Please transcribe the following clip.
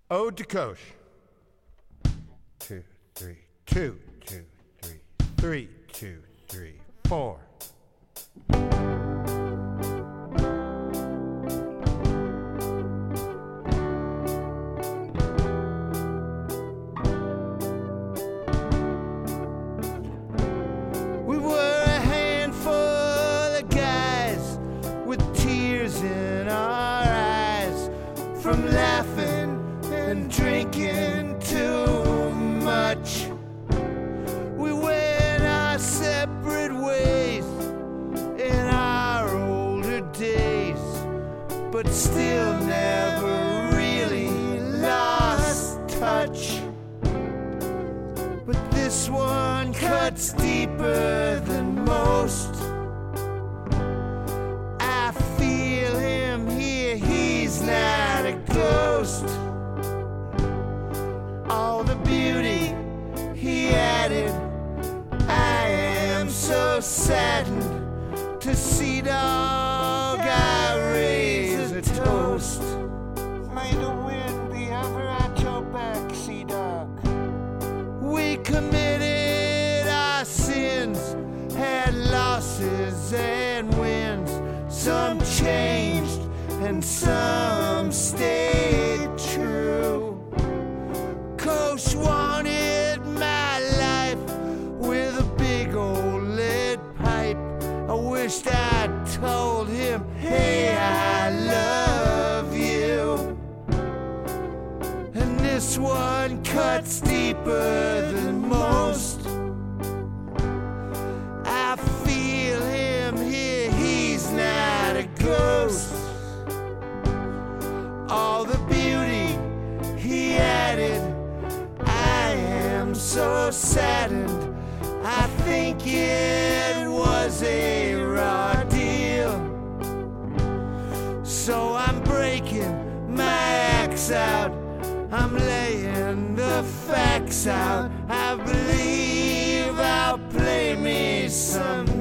Ode to Kosh. 2, 3, 2, 2, 3, 3, 2, 3, 4. We were a handful of guys with tears in our eyes from laughing and drinking too much. We went our separate ways in our older days, but still never really lost touch. But this one cuts deeper than most. I feel him here, he's not a ghost. All the beauty he added, I am so saddened to see dog I raise a toast. May the wind be ever at your back, sea dog. We committed our sins, had losses and wins. Some changed and some stayed true. Kosh wanted my life with a big old lead pipe. I wished I'd told him, hey, I love you. And this one cuts deeper than most. I feel him here, he's not a ghost. All the beauty he added, I am so saddened. I think it was a raw deal. So I'm breaking my axe out, I'm laying the facts out. I believe I'll play me some